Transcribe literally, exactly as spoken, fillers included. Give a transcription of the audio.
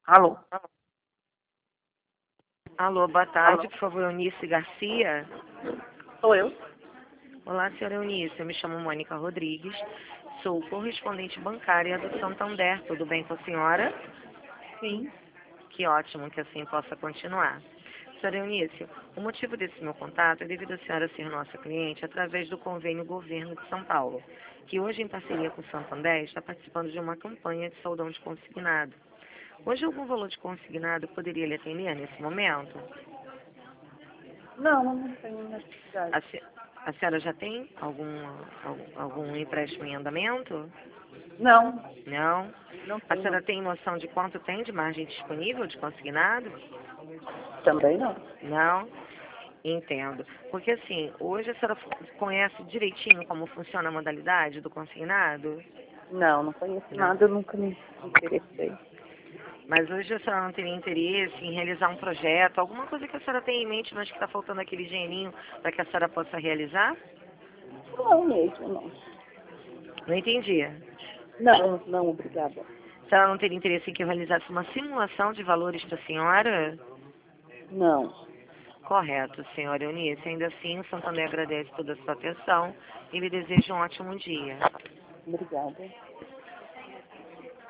Alô? Alô, boa tarde, Alô? por favor, Eunice Garcia. Sou eu? Olá, senhora Eunice, eu me chamo Mônica Rodrigues, sou correspondente bancária do Santander, tudo bem com a senhora? Sim. Que ótimo, que assim possa continuar. Senhora Eunice, o motivo desse meu contato é devido a senhora ser nossa cliente através do convênio Governo de São Paulo, que hoje, em parceria com o Santander, está participando de uma campanha de saudão de consignado. Hoje, algum valor de consignado poderia lhe atender nesse momento? Não, não tenho necessidade. A, se- a senhora já tem algum, algum, algum empréstimo em andamento? Não, Não? não A tenho não. senhora tem noção de quanto tem de margem disponível de consignado? Também não. Não? Entendo. Porque assim, hoje a senhora conhece direitinho como funciona a modalidade do consignado? Não, não conheço Não. nada, eu nunca me interessei. Mas hoje a senhora não teria interesse em realizar um projeto, alguma coisa que a senhora tem em mente, mas que está faltando aquele dinheirinho para que a senhora possa realizar? Não mesmo, não. Não entendi. Não, não, obrigada. A senhora não teria interesse em que eu realizasse uma simulação de valores para a senhora? Não. Correto, senhora Eunice. Ainda assim, o Santander agradece toda a sua atenção e lhe deseja um ótimo dia. Obrigada.